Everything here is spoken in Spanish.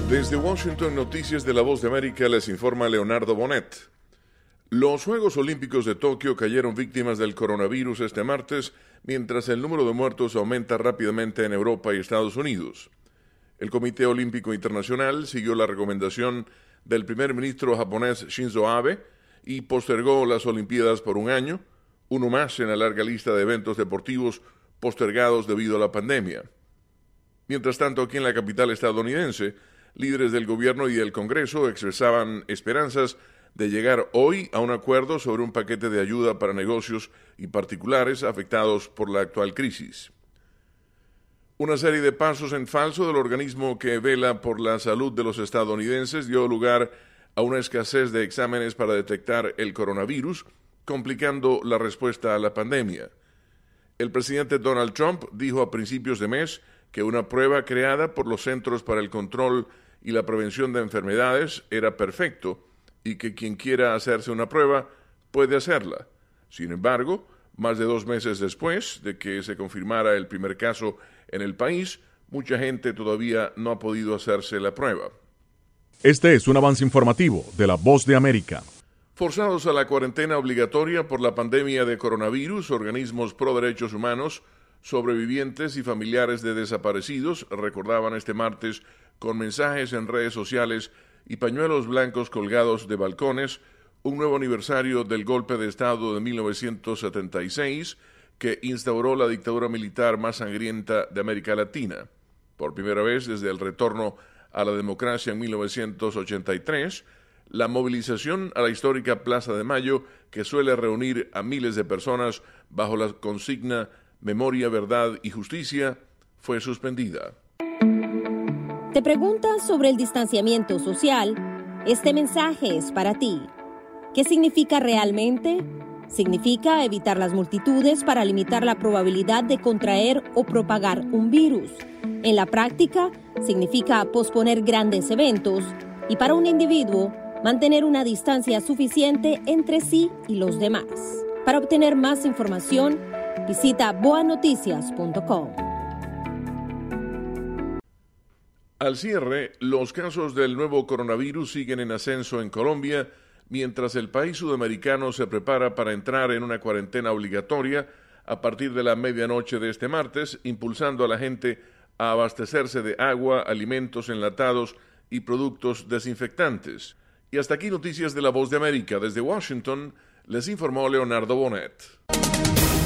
Desde Washington, Noticias de la Voz de América, les informa Leonardo Bonet. Los Juegos Olímpicos de Tokio cayeron víctimas del coronavirus este martes, mientras el número de muertos aumenta rápidamente en Europa y Estados Unidos. El Comité Olímpico Internacional siguió la recomendación del primer ministro japonés Shinzo Abe y postergó las Olimpiadas por un año, uno más en la larga lista de eventos deportivos postergados debido a la pandemia. Mientras tanto, aquí en la capital estadounidense, líderes del gobierno y del Congreso expresaban esperanzas de llegar hoy a un acuerdo sobre un paquete de ayuda para negocios y particulares afectados por la actual crisis. Una serie de pasos en falso del organismo que vela por la salud de los estadounidenses dio lugar a una escasez de exámenes para detectar el coronavirus, complicando la respuesta a la pandemia. El presidente Donald Trump dijo a principios de mes que una prueba creada por los Centros para el Control y la Prevención de Enfermedades era perfecto y que quien quiera hacerse una prueba puede hacerla. Sin embargo, más de 2 meses después de que se confirmara el primer caso en el país, mucha gente todavía no ha podido hacerse la prueba. Este es un avance informativo de La Voz de América. Forzados a la cuarentena obligatoria por la pandemia de coronavirus, organismos pro derechos humanos, sobrevivientes y familiares de desaparecidos recordaban este martes con mensajes en redes sociales y pañuelos blancos colgados de balcones un nuevo aniversario del golpe de Estado de 1976 que instauró la dictadura militar más sangrienta de América Latina. Por primera vez desde el retorno a la democracia en 1983, la movilización a la histórica Plaza de Mayo, que suele reunir a miles de personas bajo la consigna Memoria, Verdad y Justicia, fue suspendida. ¿Te preguntas sobre el distanciamiento social? Este mensaje es para ti. ¿Qué significa realmente? Significa evitar las multitudes para limitar la probabilidad de contraer o propagar un virus. En la práctica, significa posponer grandes eventos y para un individuo, mantener una distancia suficiente entre sí y los demás. Para obtener más información, visita boanoticias.com. Al cierre, los casos del nuevo coronavirus siguen en ascenso en Colombia, mientras el país sudamericano se prepara para entrar en una cuarentena obligatoria a partir de la medianoche de este martes, impulsando a la gente a abastecerse de agua, alimentos enlatados y productos desinfectantes. Y hasta aquí Noticias de la Voz de América. Desde Washington, les informó Leonardo Bonet.